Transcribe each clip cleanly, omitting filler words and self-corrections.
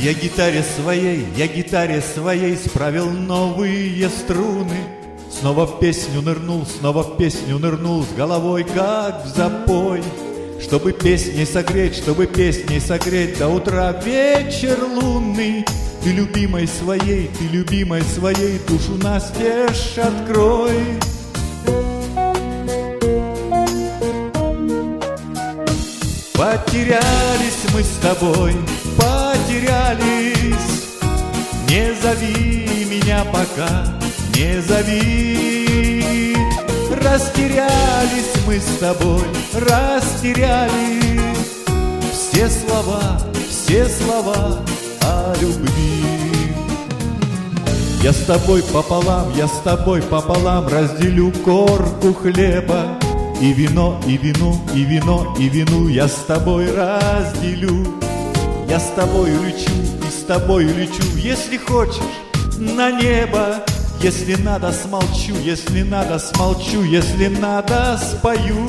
Я гитаре своей справил новые струны. Снова в песню нырнул, снова в песню нырнул, с головой как в запой. Чтобы песней согреть до утра вечер лунный. Ты любимой своей душу настежь открой. Потерялись мы с тобой, потерялись. Не зови меня пока, не зови. Растерялись мы с тобой, растеряли все слова о любви. Я с тобой пополам разделю корку хлеба. И вино, и вину, и вино, и вину я с тобой разделю. Я с тобою лечу, и с тобою лечу, если хочешь, на небо. Если надо, смолчу, если надо, смолчу, если надо, спою.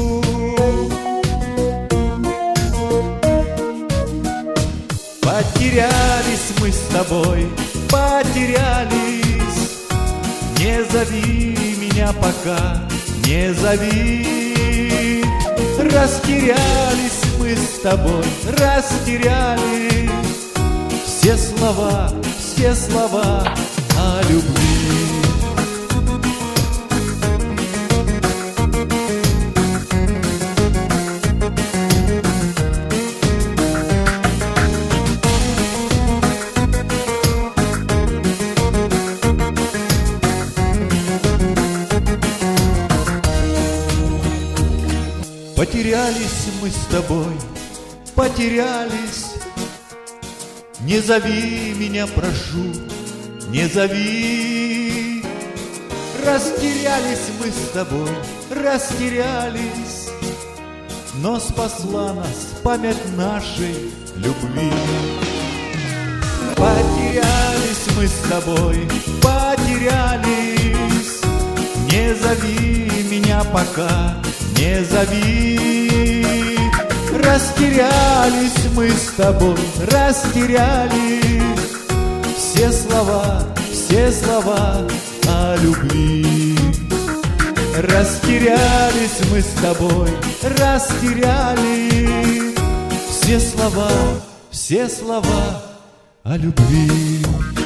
Потерялись мы с тобой, потерялись. Не зови меня пока, не зови. Растерялись мы с тобой, растеряли все слова о любви. Потерялись мы с тобой, потерялись. Не зови меня, прошу, не зови. Растерялись мы с тобой, растерялись. Но спасла нас память нашей любви. Потерялись мы с тобой, потерялись. Не зови меня пока, не зови. Растерялись мы с тобой, растеряли все слова о любви. Растерялись мы с тобой, растеряли все слова о любви.